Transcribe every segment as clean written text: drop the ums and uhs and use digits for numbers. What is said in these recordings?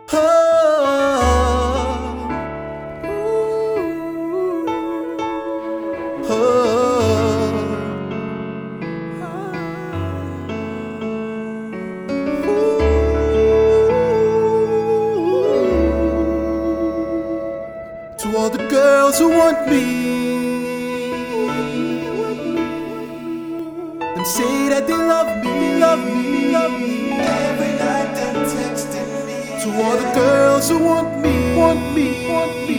To all the girls who want me and say that they love me, love me, love me. Every night they're texting me. To all the girls who want me, want me, want me.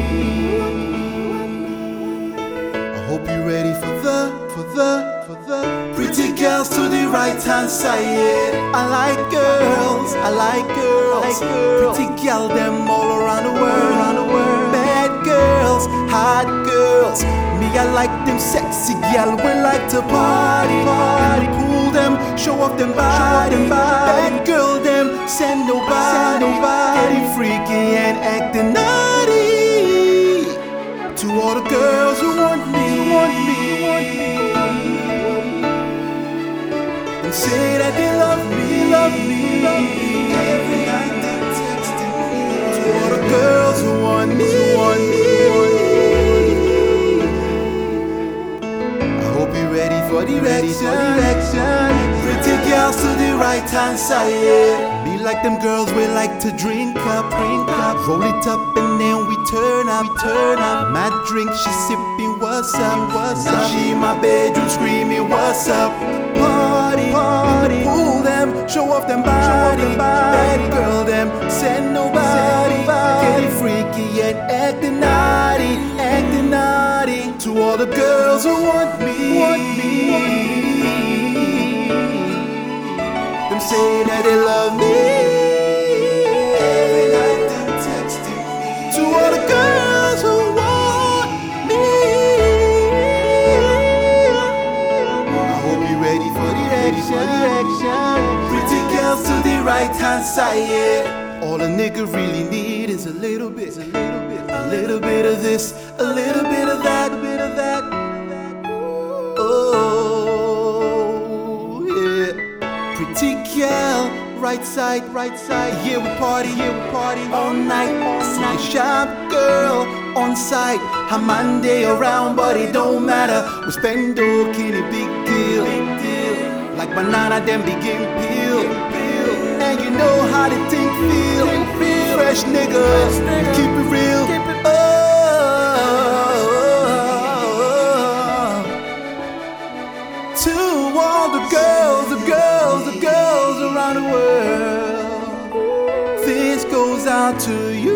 I hope you're ready for the pretty girls to the right hand side. I like girls, I like girls, pretty girl them all around the world. Bad girls, hot girls, me I like them sexy girl. We like to party, party, cool them, show off them body. Bad girl them, send nobody, getting freaky and acting naughty. To all the girls who want me, want me, want me. And say that they love me, love me, love me. Every night they're texting me. To all the girls who want me, want me, want me. I hope you're ready for the direction. Pretty girls to the right hand side. Be like them girls we like to drink up, roll it up and then we turn up, Mad drink, she sipping what's up, Now she in my bedroom screaming what's up. Party, party, pull them, show off them body. Bad girl them, send nobody, getting freaky and acting naughty, acting naughty. To all the girls who want me, want me. Them say that they love me. Every night they're texting me. To all the girls who want me. I hope you're ready for the action. Pretty girls to the right hand side. All a nigga really need is a little bit of this, a little bit of that, Oh yeah. Pretty girl, right side, here we party, all night. See a sharp girl on site. Her Monday around, but it don't matter. We spend okini, big deal. Like banana, then begin peel. And you know how the thing feel. Fresh niggas, keep it real. To all the girls around the world, this goes out to you.